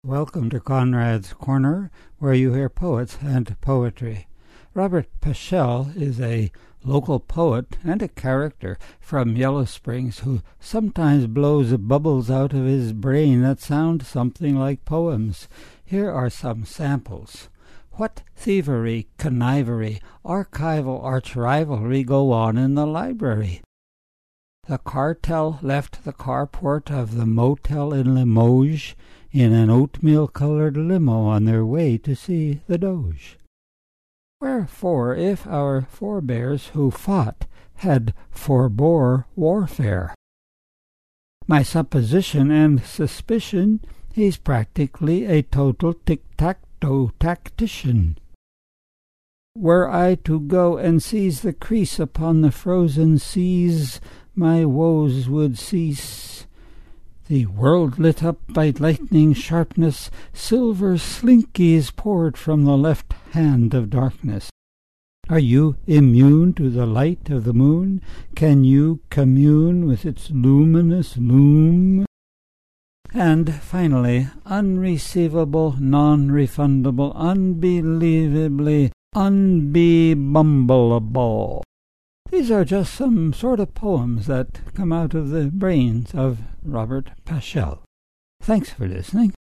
Welcome to Conrad's Corner, where you hear poets and poetry. Robert Paschal is a local poet and a character from Yellow Springs who sometimes blows bubbles out of his brain that sound something like poems. Here are some samples. What thievery, connivery, archival arch-rivalry go on in the library? The cartel left the carport of the motel in Limoges in an oatmeal-colored limo on their way to see the Doge. Wherefore, if our forebears who fought had forbore warfare? My supposition and suspicion, he's practically a total tic-tac-toe tactician. Were I to go and seize the crease upon the frozen seas, my woes would cease. The world lit up by lightning sharpness, silver slinkies poured from the left hand of darkness. Are you immune to the light of the moon? Can you commune with its luminous loom? And finally, unreceivable, non-refundable, unbelievably unbe-bumbleable. These are just some sort of poems that come out of the brains of Robert Paschal. Thanks for listening.